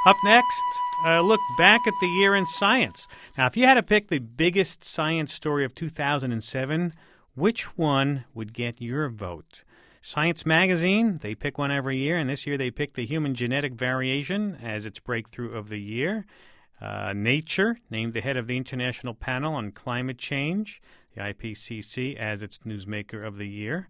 Up next, a look back at the year in science. Now, if you had to pick the biggest science story of 2007, which one would get your vote? Science Magazine, they pick one every year, and this year they picked the human genetic variation as its breakthrough of the year. Nature named the head of the International Panel on Climate Change, the IPCC, as its newsmaker of the year.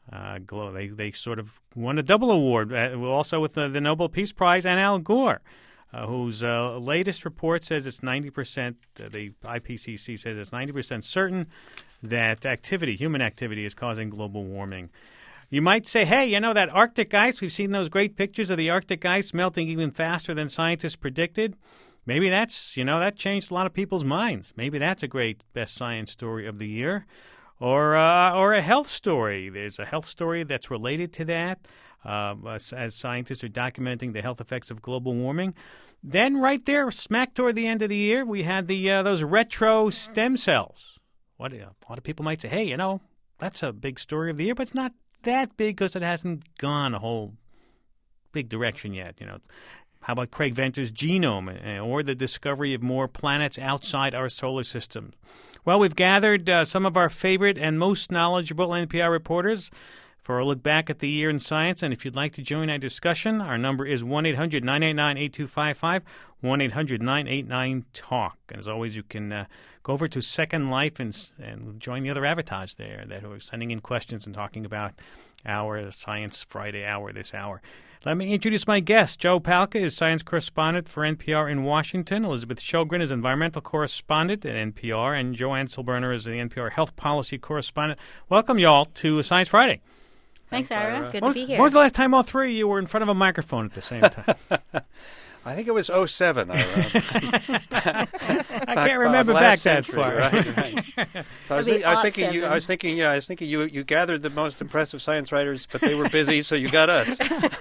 They sort of won a double award, also with the Nobel Peace Prize, and Al Gore, whose latest report says it's 90%, the IPCC says it's 90% certain that human activity is causing global warming. You might say, hey, that Arctic ice, we've seen those great pictures of the Arctic ice melting even faster than scientists predicted. Maybe that's, that changed a lot of people's minds. Maybe that's a great best science story of the year. Or a health story. There's a health story that's related to that as scientists are documenting the health effects of global warming. Then right there, smack toward the end of the year, we had those retro stem cells. A lot of people might say, hey, that's a big story of the year, but it's not that big because it hasn't gone a whole big direction yet. How about Craig Venter's genome or the discovery of more planets outside our solar system? Well, we've gathered some of our favorite and most knowledgeable NPR reporters for a look back at the year in science. And if you'd like to join our discussion, our number is 1-800-989-8255, 1-800-989-TALK. And as always, you can go over to Second Life and join the other avatars there that are sending in questions and talking about our Science Friday hour this hour. Let me introduce my guest. Joe Palca is science correspondent for NPR in Washington. Elizabeth Shogren is environmental correspondent at NPR. And Joanne Silberner is the NPR health policy correspondent. Welcome, y'all, to Science Friday. Thanks, Ira. Good to be here. When was the last time all three of you were in front of a microphone at the same time? I think it was 2007. I can't remember back that far. Right. So I was thinking you gathered the most impressive science writers, but they were busy, so you got us.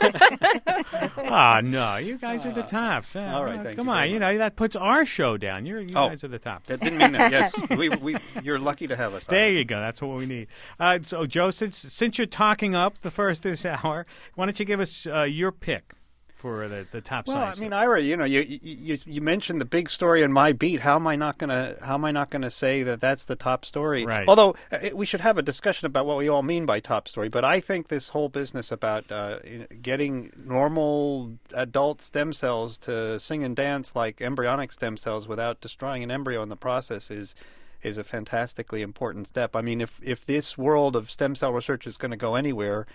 No, you guys are the tops. All right, thank you. Come on, that puts our show down. You guys are the tops. That didn't mean that. Yes, you're lucky to have us. There you go. That's what we need. So, Joe, since you're talking up the first this hour, why don't you give us your pick for the top science? Well, Ira, you mentioned the big story in my beat. How am I not gonna say that that's the top story? Right. Although we should have a discussion about what we all mean by top story. But I think this whole business about getting normal adult stem cells to sing and dance like embryonic stem cells without destroying an embryo in the process is a fantastically important step. I mean, if this world of stem cell research is going to go anywhere.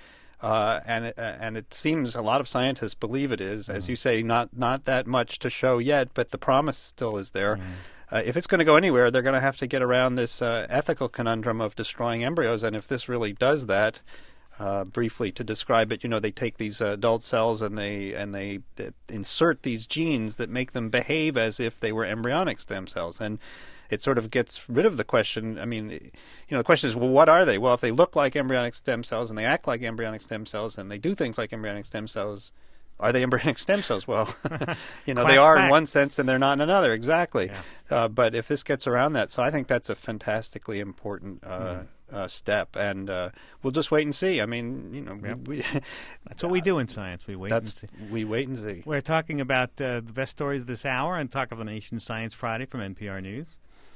And it seems a lot of scientists believe it is, as you say, not that much to show yet, but the promise still is there. If it's going to go anywhere, they're going to have to get around this ethical conundrum of destroying embryos. And if this really does that, briefly to describe it, they take these adult cells and they insert these genes that make them behave as if they were embryonic stem cells. And it sort of gets rid of the question. I mean, the question is, well, what are they? Well, if they look like embryonic stem cells and they act like embryonic stem cells and they do things like embryonic stem cells, are they embryonic stem cells? Well, they are in one sense and they're not in another. Exactly. Yeah. But if this gets around that, so I think that's a fantastically important step, and we'll just wait and see. I mean, that's what we do in science. We wait and see. We wait and see. We're talking about the best stories this hour and Talk of the Nation Science Friday from NPR News.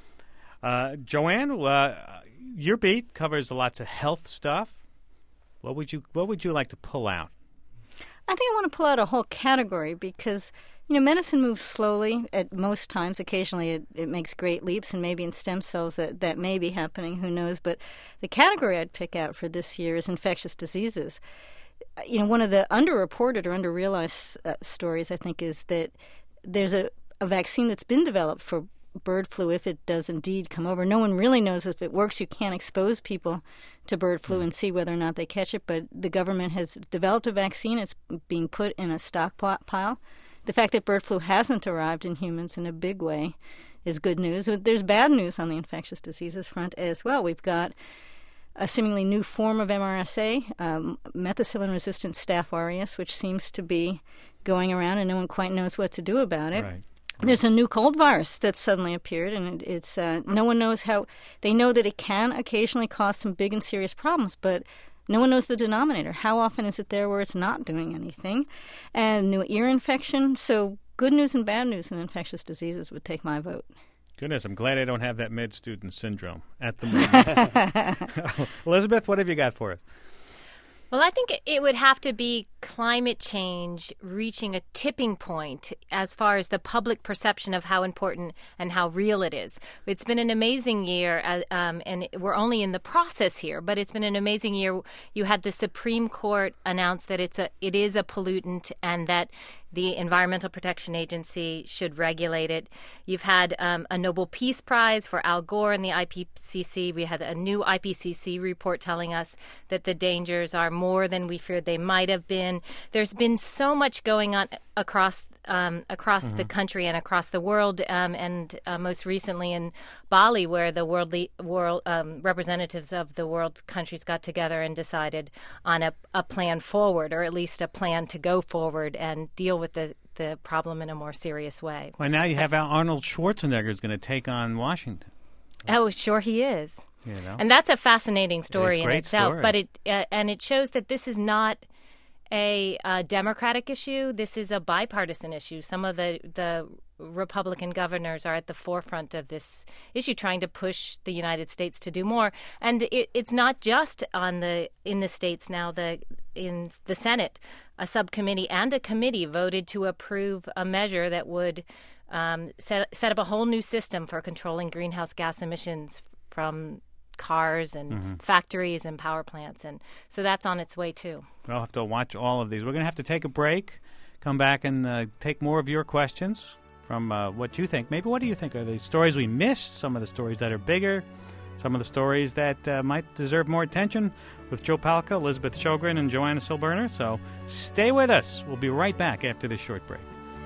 Joanne, your beat covers lots of health stuff. What would you like to pull out? I think I want to pull out a whole category because, medicine moves slowly at most times. Occasionally it makes great leaps, and maybe in stem cells that may be happening. Who knows? But the category I'd pick out for this year is infectious diseases. One of the underreported or underrealized stories, I think, is that there's a vaccine that's been developed for bird flu if it does indeed come over. No one really knows if it works. You can't expose people to bird flu and see whether or not they catch it, but the government has developed a vaccine. It's being put in a stockpile. The fact that bird flu hasn't arrived in humans in a big way is good news. There's bad news on the infectious diseases front as well. We've got a seemingly new form of MRSA, methicillin-resistant Staph aureus, which seems to be going around and no one quite knows what to do about it. Right. There's a new cold virus that suddenly appeared, and it's no one knows how. They know that it can occasionally cause some big and serious problems, but no one knows the denominator. How often is it there where it's not doing anything? And new ear infection. So good news and bad news in infectious diseases would take my vote. Goodness, I'm glad I don't have that med student syndrome at the moment. Elizabeth, what have you got for us? Well, I think it would have to be climate change reaching a tipping point as far as the public perception of how important and how real it is. It's been an amazing year, and we're only in the process here, but it's been an amazing year. You had the Supreme Court announce that it is a pollutant and that the Environmental Protection Agency should regulate it. You've had a Nobel Peace Prize for Al Gore and the IPCC. We had a new IPCC report telling us that the dangers are more than we feared they might have been. There's been so much going on across the country and across the world, and most recently in Bali, where the world representatives of the world countries got together and decided on a plan forward, or at least a plan to go forward and deal with the problem in a more serious way. Well, now you have Arnold Schwarzenegger is going to take on Washington. Oh, sure he is. You know? And that's a fascinating story in itself. Story. But it shows that this is not a Democratic issue. This is a bipartisan issue. Some of the Republican governors are at the forefront of this issue, trying to push the United States to do more. And it's not just in the states now. In the Senate, a subcommittee and a committee voted to approve a measure that would set up a whole new system for controlling greenhouse gas emissions from cars and factories and power plants. And so that's on its way, too. We'll have to watch all of these. We're going to have to take a break, come back and take more of your questions from what you think. Maybe what do you think are the stories we missed, some of the stories that are bigger, some of the stories that might deserve more attention, with Joe Palca, Elizabeth Sjogren, and Joanna Silberner. So stay with us. We'll be right back after this short break.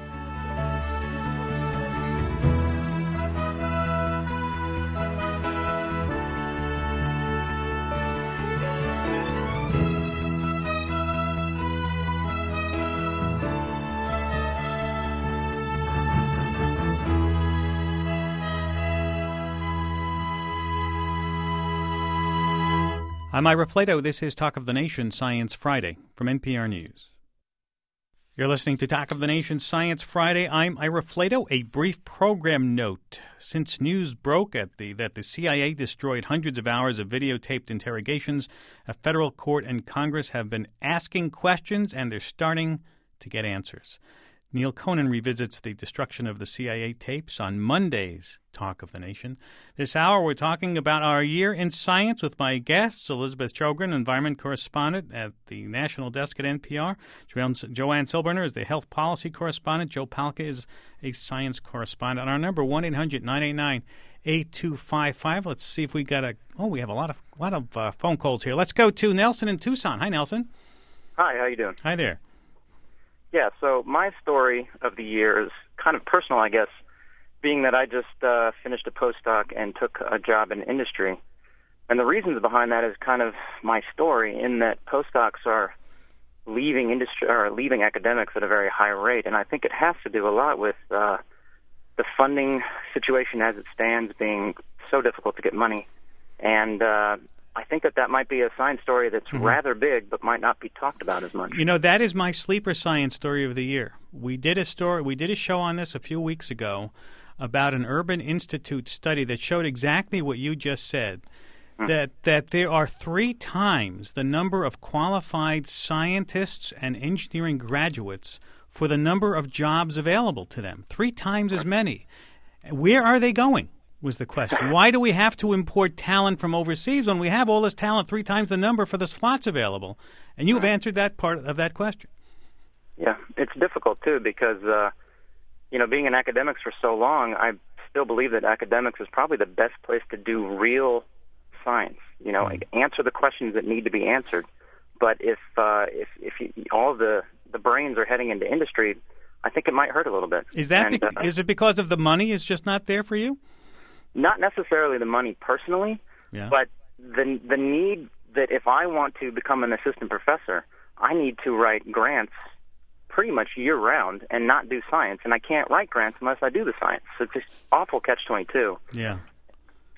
I'm Ira Flato. This is Talk of the Nation Science Friday from NPR News. You're listening to Talk of the Nation Science Friday. I'm Ira Flato. A brief program note. Since news broke that the CIA destroyed hundreds of hours of videotaped interrogations, a federal court and Congress have been asking questions, and they're starting to get answers. Neil Conan revisits the destruction of the CIA tapes on Monday's Talk of the Nation. This hour, we're talking about our year in science with my guests, Elizabeth Sjogren, environment correspondent at the National Desk at NPR. Joanne Silberner is the health policy correspondent. Joe Palca is a science correspondent. Our number, 1-800-989-8255. Let's see if we got we have a lot of phone calls here. Let's go to Nelson in Tucson. Hi, Nelson. Hi, how you doing? Hi there. Yeah, so my story of the year is kind of personal, I guess, being that I just finished a postdoc and took a job in industry. And the reasons behind that is kind of my story, in that postdocs are leaving industry or leaving academics at a very high rate, and I think it has to do a lot with the funding situation as it stands being so difficult to get money. And I think that might be a science story that's rather big, but might not be talked about as much. You know, that is my sleeper science story of the year. We did a show on this a few weeks ago about an Urban Institute study that showed exactly what you just said, that there are 3 times the number of qualified scientists and engineering graduates for the number of jobs available to them. 3 times as many. Where are they going? Was the question. Why do we have to import talent from overseas when we have all this talent, 3 times the number for the slots available? And you've answered that part of that question. Yeah, it's difficult, too, because, being in academics for so long, I still believe that academics is probably the best place to do real science, answer the questions that need to be answered. But if all the brains are heading into industry, I think it might hurt a little bit. Is it because of the money is just not there for you? Not necessarily the money personally, but the need that if I want to become an assistant professor, I need to write grants pretty much year-round and not do science. And I can't write grants unless I do the science. So it's just awful catch-22. Yeah.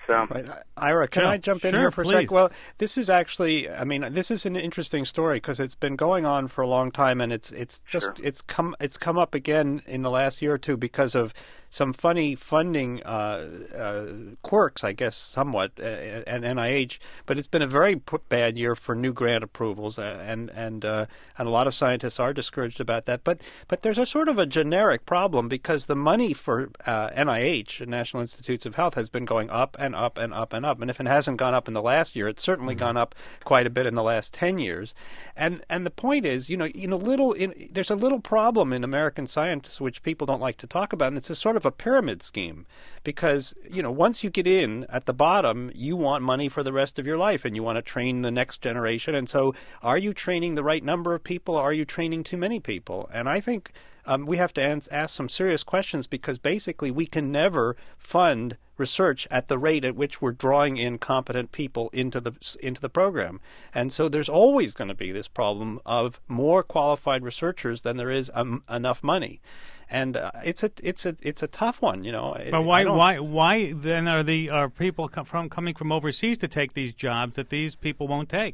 So, right. Ira, can I jump in here for a please. sec? Well, this is actually, this is an interesting story because it's been going on for a long time, and it's come up again in the last year or two because of some funny funding quirks, I guess, somewhat, at NIH. But it's been a very bad year for new grant approvals, and a lot of scientists are discouraged about that. But there's a sort of a generic problem because the money for NIH, National Institutes of Health, has been going up and up and up and up. And if it hasn't gone up in the last year, it's certainly gone up quite a bit in the last 10 years. And the point is, there's a little problem in American science which people don't like to talk about, and it's a sort of a pyramid scheme because, once you get in at the bottom, you want money for the rest of your life and you want to train the next generation. And so are you training the right number of people? Or are you training too many people? And I think we have to ask some serious questions because basically we can never fund research at the rate at which we're drawing in competent people into the program. And so there's always going to be this problem of more qualified researchers than there is enough money. And it's a tough one, But why then are people coming from overseas to take these jobs that these people won't take?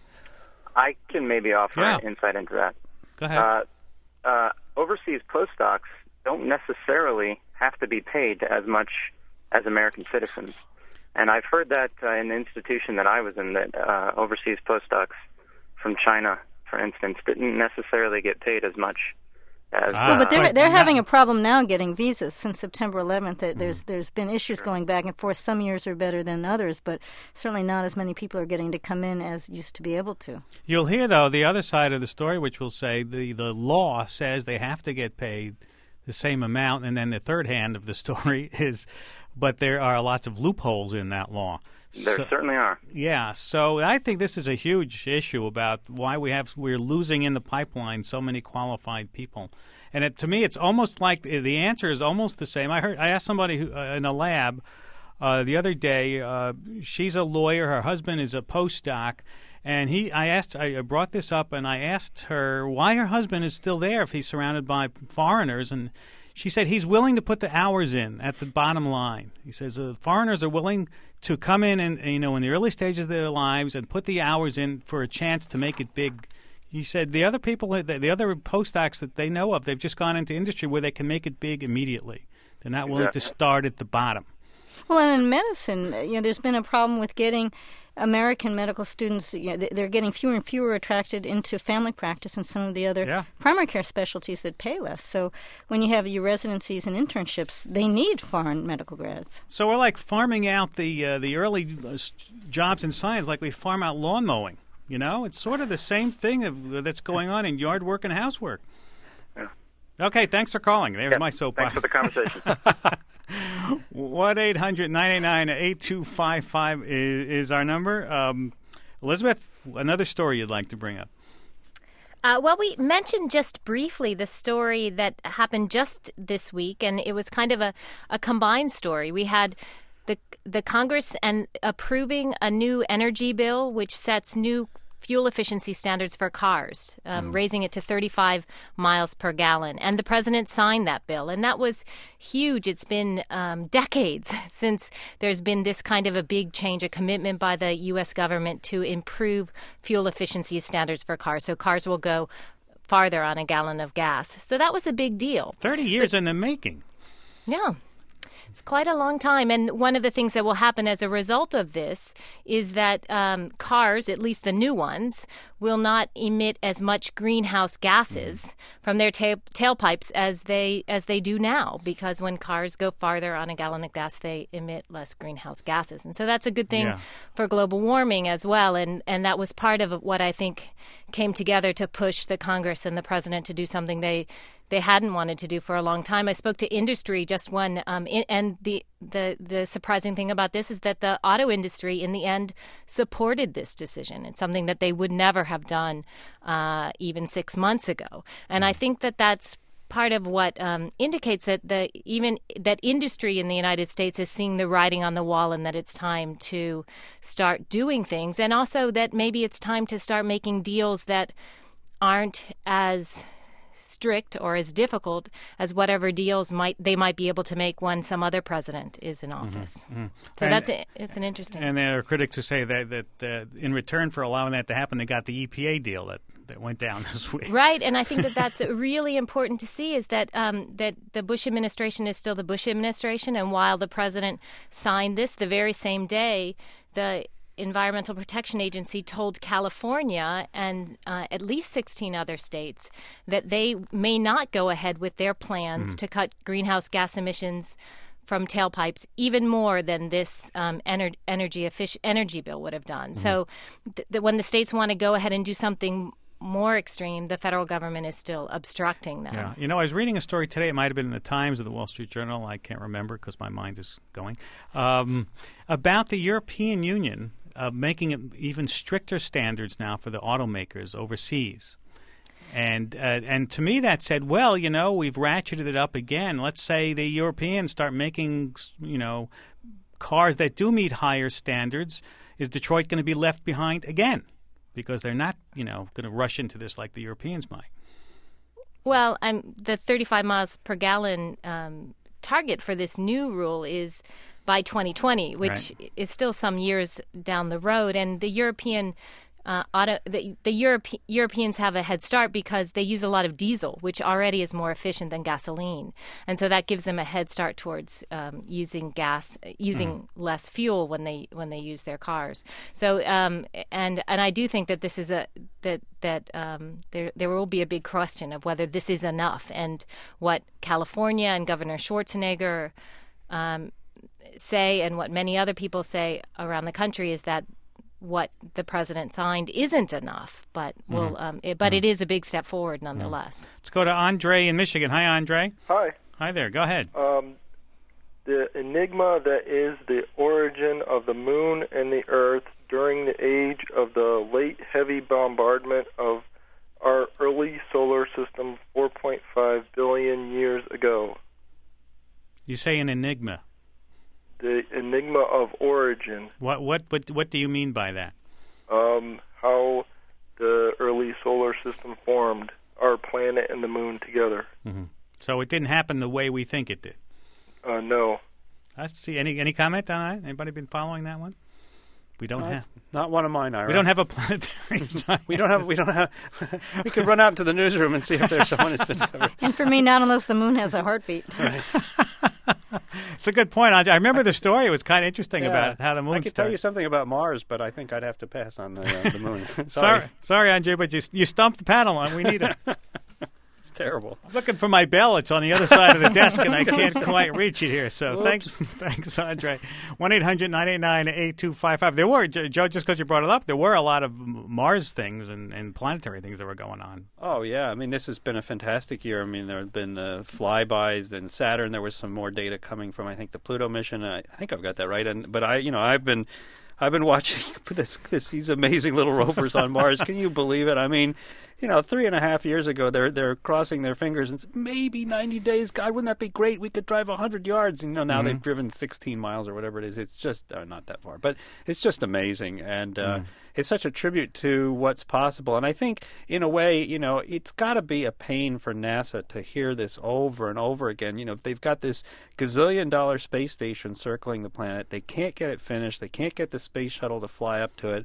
I can maybe offer insight into that. Go ahead. Overseas postdocs don't necessarily have to be paid as much as American citizens. And I've heard that in the institution that I was in, that overseas postdocs from China, for instance, didn't necessarily get paid as much as... but they're having a problem now getting visas since September 11th. There's been issues going back and forth. Some years are better than others, but certainly not as many people are getting to come in as used to be able to. You'll hear, though, the other side of the story, which will say the law says they have to get paid the same amount, and then the third hand of the story is, but there are lots of loopholes in that law. There certainly are. Yeah, so I think this is a huge issue about why we're losing in the pipeline so many qualified people. And to me, it's almost like the answer is almost the same. I asked somebody who, in a lab the other day. She's a lawyer. Her husband is a postdoc. And I brought this up, and I asked her why her husband is still there if he's surrounded by foreigners. And she said he's willing to put the hours in at the bottom line. He says foreigners are willing to come in and in the early stages of their lives and put the hours in for a chance to make it big. He said the other people, the other postdocs that they know of, they've just gone into industry where they can make it big immediately. They're not willing to start at the bottom. Well, and in medicine, there's been a problem with getting American medical students. They're getting fewer and fewer attracted into family practice and some of the other primary care specialties that pay less. So when you have your residencies and internships, they need foreign medical grads. So we're like farming out the early jobs in science like we farm out lawn mowing. It's sort of the same thing that's going on in yard work and housework. Yeah. Okay, thanks for calling. There's my soapbox. Thanks for the conversation. 1-800-989-8255 is our number. Elizabeth, another story you'd like to bring up? Well, we mentioned just briefly the story that happened just this week, and it was kind of a combined story. We had the Congress approving a new energy bill which sets new fuel efficiency standards for cars, raising it to 35 miles per gallon. And the president signed that bill, and that was huge. It's been decades since there's been this kind of a big change, a commitment by the U.S. government to improve fuel efficiency standards for cars. So cars will go farther on a gallon of gas. So that was a big deal. 30 years in the making. Yeah. It's quite a long time, and one of the things that will happen as a result of this is that cars, at least the new ones, will not emit as much greenhouse gases from their tailpipes as they do now, because when cars go farther on a gallon of gas, they emit less greenhouse gases. And so that's a good thing for global warming as well, and that was part of what I think came together to push the Congress and the president to do something they hadn't wanted to do for a long time. I spoke to industry just one, and the surprising thing about this is that the auto industry in the end supported this decision. It's something that they would never have done even 6 months ago. And I think that that's part of what indicates that that industry in the United States is seeing the writing on the wall, and that it's time to start doing things, and also that maybe it's time to start making deals that aren't as strict or as difficult as whatever deals they might be able to make when some other president is in office. So it's an interesting. And there are critics who say that in return for allowing that to happen, they got the EPA deal that went down this week. Right, and I think that's really important to see is that that the Bush administration is still the Bush administration, and while the president signed this the very same day, the Environmental Protection Agency told California and at least 16 other states that they may not go ahead with their plans to cut greenhouse gas emissions from tailpipes even more than this energy bill would have done. So when the states want to go ahead and do something more extreme, the federal government is still obstructing them. Yeah. You know, I was reading a story today. It might have been in the Times or the Wall Street Journal. I can't remember because my mind is going. About the European Union making even stricter standards now for the automakers overseas. And to me that said, well, you know, we've ratcheted it up again. Let's say the Europeans start making, you know, cars that do meet higher standards. Is Detroit going to be left behind again? Because they're not, you know, going to rush into this like the Europeans might. Well, the 35 miles per gallon target for this new rule is by 2020, which is still some years down the road. And the European Europeans have a head start because they use a lot of diesel, which already is more efficient than gasoline, and so that gives them a head start towards using less fuel when they use their cars. So and I do think that this is there will be a big question of whether this is enough, and what California and Governor Schwarzenegger say, and what many other people say around the country, is that what the president signed isn't enough, but it is a big step forward nonetheless. Let's go to Andre in Michigan. Hi, Andre. Hi. Hi there. Go ahead. The enigma that is the origin of the moon and the Earth during the age of the late heavy bombardment of our early solar system 4.5 billion years ago. You say an enigma. The enigma of origin. What do you mean by that? How the early solar system formed, our planet and the moon together. Mm-hmm. So it didn't happen the way we think it did. No. Let's see. Any comment on that? Anybody been following that one? We don't have. Not one of mine, Ira. We don't have a planetary science. We don't have. We could run out to the newsroom and see if there's someone who's been covered. And for me, not unless the moon has a heartbeat. Right. It's a good point. I remember the story. It was kind of interesting about how the moon I could started. tell you something about Mars, but I think I'd have to pass on the moon. Sorry, Andre, but you stumped the panel on. We need it. It's terrible. I'm looking for my bell. It's on the other side of the desk, and I can't quite reach it here. So thanks, Andre. 1-800-989-8255. There were, Joe, just because you brought it up, there were a lot of Mars things and planetary things that were going on. Oh, yeah. I mean, this has been a fantastic year. I mean, there have been flybys. Then Saturn, there was some more data coming from, I think, the Pluto mission. I think I've got that right. But I've been watching these amazing little rovers on Mars. Can you believe it? I mean, 3.5 years ago, they're crossing their fingers and maybe 90 days. God, wouldn't that be great? We could drive 100 yards. Now they've driven 16 miles or whatever it is. It's just not that far, but it's just amazing, and it's such a tribute to what's possible. And I think, in a way, it's got to be a pain for NASA to hear this over and over again. They've got this gazillion-dollar space station circling the planet. They can't get it finished. They can't get the space shuttle to fly up to it.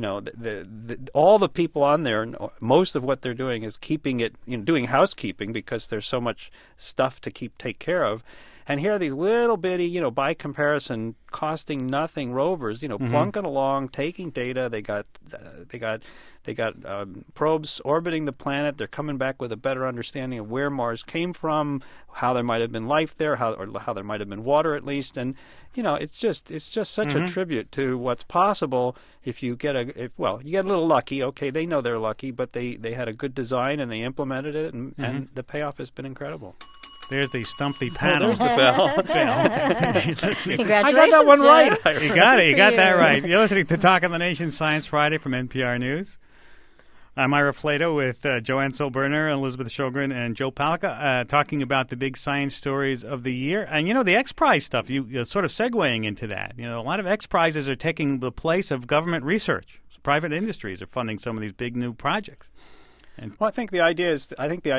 All the people on there, most of what they're doing is keeping it, doing housekeeping because there's so much stuff to take care of. And here are these little bitty, by comparison, costing nothing rovers, plunking along, taking data. They got probes orbiting the planet. They're coming back with a better understanding of where Mars came from, how there might have been life there, how there might have been water at least. And it's just such a tribute to what's possible if you get you get a little lucky. Okay, they know they're lucky, but they had a good design and they implemented it, and the payoff has been incredible. There's the Stumpy panel. There's the bell. Congratulations, I got that one right. You got it. You got that right. You're listening to Talk of the Nation Science Friday from NPR News. I'm Ira Flato with Joanne Silberner, Elizabeth Shogren, and Joe Palca, talking about the big science stories of the year. And, the X Prize stuff, you're sort of segueing into that. A lot of X Prizes are taking the place of government research. Private industries are funding some of these big new projects. Well, I think the idea is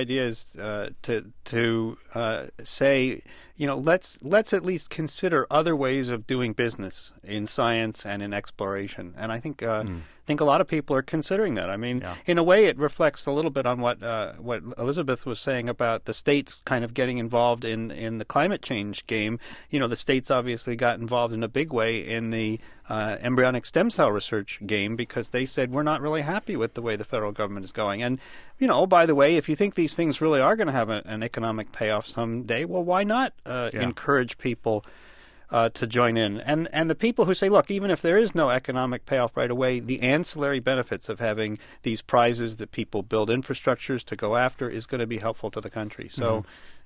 to say, let's at least consider other ways of doing business in science and in exploration. And I think a lot of people are considering that. I mean, in a way, it reflects a little bit on what Elizabeth was saying about the states kind of getting involved in the climate change game. The states obviously got involved in a big way in the embryonic stem cell research game because they said we're not really happy with the way the federal government is going. And, by the way, if you think these things really are going to have an economic payoff someday, well, why not encourage people to join in? And the people who say, look, even if there is no economic payoff right away, the ancillary benefits of having these prizes that people build infrastructures to go after is going to be helpful to the country. So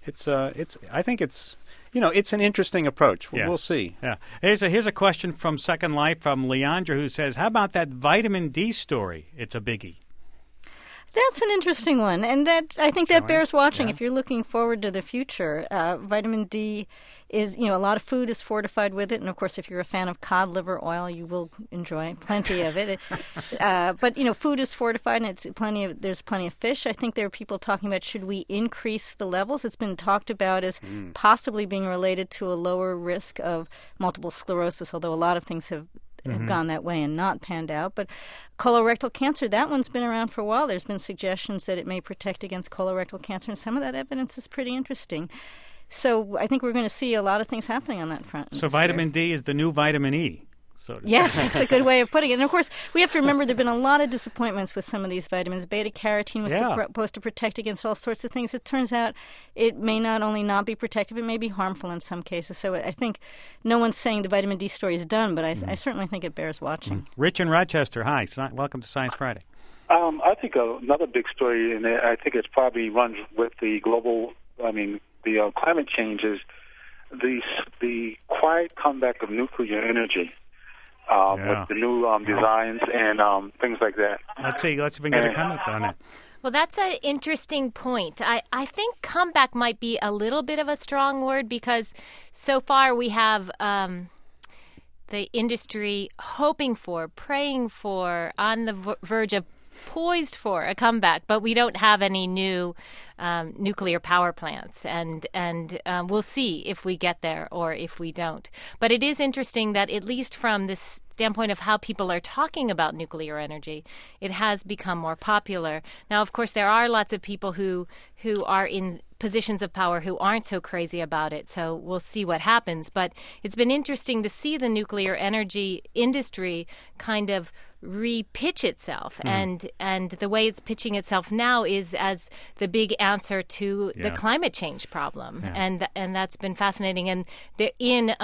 I think it's an interesting approach. We'll see. Yeah. Here's a question from Second Life from Leandra who says, how about that vitamin D story? It's a biggie. That's an interesting one, and I think that bears watching. If you're looking forward to the future. Vitamin D is, a lot of food is fortified with it, and of course, if you're a fan of cod liver oil, you will enjoy plenty of it. But food is fortified, and there's plenty of fish. I think there are people talking about should we increase the levels. It's been talked about as possibly being related to a lower risk of multiple sclerosis, although a lot of things have gone that way and not panned out. But colorectal cancer, that one's been around for a while. There's been suggestions that it may protect against colorectal cancer, and some of that evidence is pretty interesting. So I think we're going to see a lot of things happening on that front. So vitamin D is the new vitamin E. Yes, it's a good way of putting it. And, of course, we have to remember there have been a lot of disappointments with some of these vitamins. Beta-carotene was supposed to protect against all sorts of things. It turns out it may not only not be protective, it may be harmful in some cases. So I think no one's saying the vitamin D story is done, but I certainly think it bears watching. Rich in Rochester, hi. Welcome to Science Friday. I think another big story, and I think it probably runs with the climate change, is the quiet comeback of nuclear energy. With the new designs and things like that. Let's see if we can get a comment on it. Well, that's an interesting point. I think comeback might be a little bit of a strong word because so far we have the industry hoping for, praying for, on the verge of poised for a comeback, but we don't have any new nuclear power plants, and we'll see if we get there or if we don't. But it is interesting that at least from this standpoint of how people are talking about nuclear energy, it has become more popular. Now, of course, there are lots of people who are in positions of power who aren't so crazy about it, so we'll see what happens. But it's been interesting to see the nuclear energy industry kind of re-pitch itself, and the way it's pitching itself now is as the big answer to the climate change problem, and that's been fascinating. And in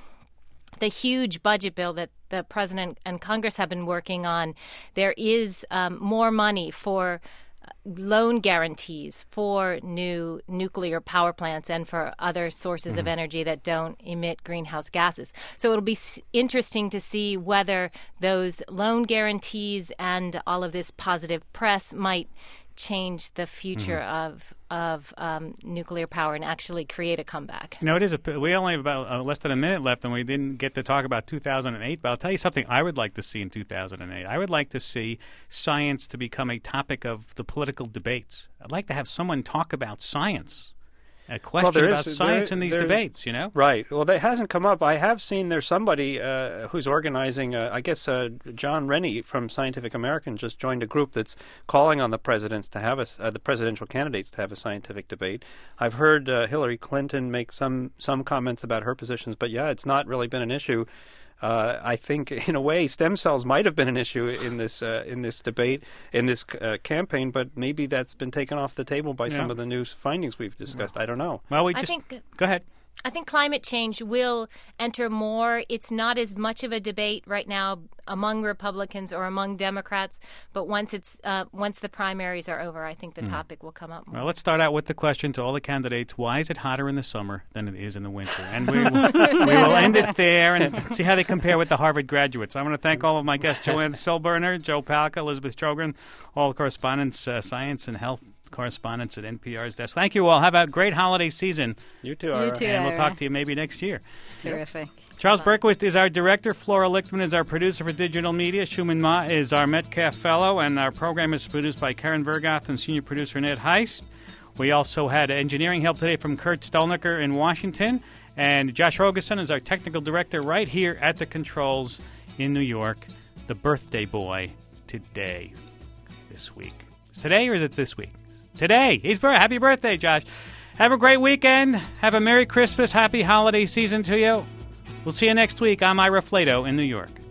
the huge budget bill that the President and Congress have been working on, there is more money for loan guarantees for new nuclear power plants and for other sources of energy that don't emit greenhouse gases. So it'll be interesting to see whether those loan guarantees and all of this positive press might change the future of nuclear power and actually create a comeback. It is. We only have about less than a minute left, and we didn't get to talk about 2008. But I'll tell you something I would like to see in 2008. I would like to see science to become a topic of the political debates. I'd like to have someone talk about science. A question about science in these debates, Right. Well, that hasn't come up. I have seen there's somebody who's organizing, John Rennie from Scientific American just joined a group that's calling on the presidents to have the presidential candidates to have a scientific debate. I've heard Hillary Clinton make some comments about her positions, but it's not really been an issue. I think, in a way, stem cells might have been an issue in this debate, in this campaign, but maybe that's been taken off the table by some of the new findings we've discussed. I don't know. Well, go ahead. I think climate change will enter more. It's not as much of a debate right now among Republicans or among Democrats, but once the primaries are over, I think the topic will come up more. Well, let's start out with the question to all the candidates: why is it hotter in the summer than it is in the winter? And we will end it there and see how they compare with the Harvard graduates. I want to thank all of my guests: Joanne Silberner, Joe Palca, Elizabeth Sjogren, all the correspondents, science and health correspondents at NPR's desk. Thank you all. Have a great holiday season. You too, You Ira. too. And we'll Ira. talk to you maybe next year. Terrific. Charles Berkowitz is our director. Flora Lichtman is our producer for digital media. Shuman Ma is our Metcalf Fellow. And our program is produced by Karen Vergoth and senior producer Ned Heist. We also had engineering help today from Kurt Stolnicker in Washington. And Josh Rogerson is our technical director right here at the controls in New York. The birthday boy today, this week. Is today or is it this week? Today. Happy birthday, Josh. Have a great weekend. Have a Merry Christmas. Happy holiday season to you. We'll see you next week. I'm Ira Flato in New York.